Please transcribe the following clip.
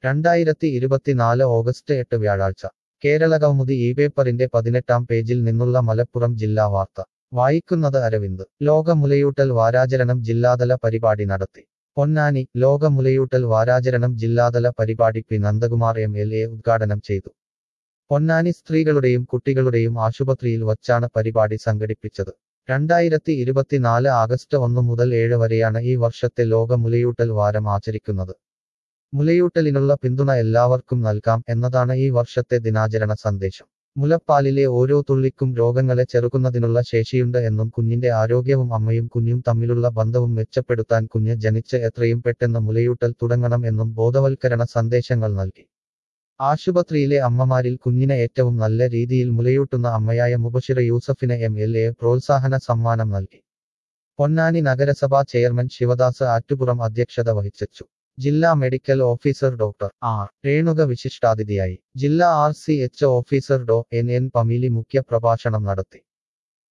2024 August 8 വ്യാഴാഴ്ച കേരളകൗമുദി ഈ പേപ്പറിന്റെ 18-ാം പേജിൽ നിന്നുള്ള മലപ്പുറം ജില്ലാ വാർത്ത വായിക്കുന്നത് അരവിന്ദ്. ലോക മുലയൂട്ടൽ വാരാചരണം ജില്ലാതല പരിപാടി നടത്തി. പൊന്നാനി. ലോക മുലയൂട്ടൽ വാരാചരണം ജില്ലാതല പരിപാടി പി നന്ദകുമാർ MLA ഉദ്ഘാടനം ചെയ്തു. പൊന്നാനി സ്ത്രീകളുടെയും കുട്ടികളുടെയും ആശുപത്രിയിൽ വച്ചാണ് പരിപാടി സംഘടിപ്പിച്ചത്. 2024 ആഗസ്റ്റ് 1 മുതൽ 7 വരെയാണ് ഈ വർഷത്തെ ലോക മുലയൂട്ടൽ വാരം ആചരിക്കുന്നത്. മുലയൂട്ടലിനുള്ള പിന്തുണ എല്ലാവർക്കും നൽകാം എന്നതാണ് ഈ വർഷത്തെ ദിനാചരണ സന്ദേശം. മുലപ്പാലിലെ ഓരോ തുള്ളിക്കും രോഗങ്ങളെ ചെറുക്കുന്നതിനുള്ള ശേഷിയുണ്ട് എന്നും കുഞ്ഞിന്റെ ആരോഗ്യവും അമ്മയും കുഞ്ഞും തമ്മിലുള്ള ബന്ധവും മെച്ചപ്പെടുത്താൻ കുഞ്ഞ് ജനിച്ച് എത്രയും പെട്ടെന്ന് മുലയൂട്ടൽ തുടങ്ങണം എന്നും ബോധവൽക്കരണ സന്ദേശങ്ങൾ നൽകി. ആശുപത്രിയിലെ അമ്മമാരിൽ കുഞ്ഞിനെ ഏറ്റവും നല്ല രീതിയിൽ മുലയൂട്ടുന്ന അമ്മയായ മുബഷിറ യൂസഫിന് MLA പ്രോത്സാഹന സമ്മാനം നൽകി. പൊന്നാനി നഗരസഭാ ചെയർമാൻ ശിവദാസ് ആറ്റുപുറം അധ്യക്ഷത വഹിച്ചു. ജില്ലാ medical officer doctor R. Renuka വിശിഷ്ടാതിഥിയായി. ജില്ലാ RCH ഓഫീസർ NN പമീലി മുഖ്യ പ്രഭാഷണം നടത്തി.